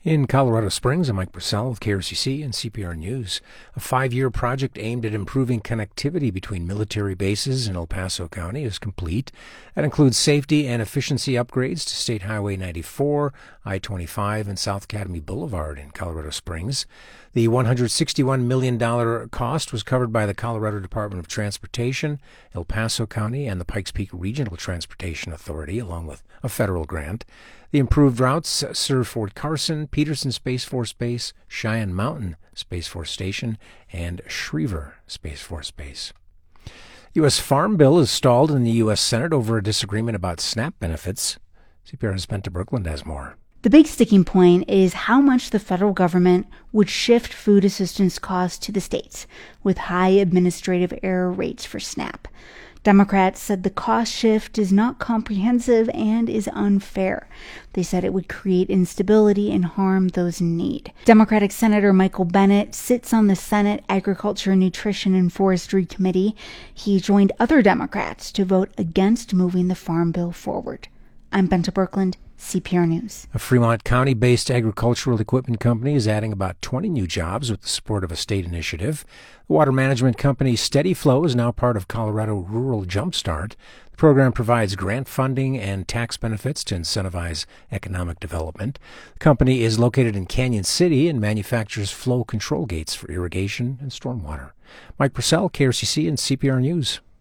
In Colorado Springs, I'm Mike Purcell with KRCC and CPR News. A 5-year project aimed at improving connectivity between military bases in El Paso County is complete. That includes safety and efficiency upgrades to State Highway 94, I-25, and South Academy Boulevard in Colorado Springs. The $161 million cost was covered by the Colorado Department of Transportation, El Paso County, and the Pikes Peak Regional Transportation Authority, along with a federal grant. The improved routes serve Fort Carson, Peterson Space Force Base, Cheyenne Mountain Space Force Station, and Schriever Space Force Base. U.S. Farm Bill is stalled in the U.S. Senate over a disagreement about SNAP benefits. CPR's Benta Birkeland has more. The big sticking point is how much the federal government would shift food assistance costs to the states, with high administrative error rates for SNAP. Democrats said the cost shift is not comprehensive and is unfair. They said it would create instability and harm those in need. Democratic Senator Michael Bennet sits on the Senate Agriculture, Nutrition, and Forestry Committee. He joined other Democrats to vote against moving the Farm Bill forward. I'm Benta Birkeland, CPR News. A Fremont County-based agricultural equipment company is adding about 20 new jobs with the support of a state initiative. The water management company Steady Flow is now part of Colorado Rural Jumpstart. The program provides grant funding and tax benefits to incentivize economic development. The company is located in Canyon City and manufactures flow control gates for irrigation and stormwater. Mike Purcell, KRCC and CPR News.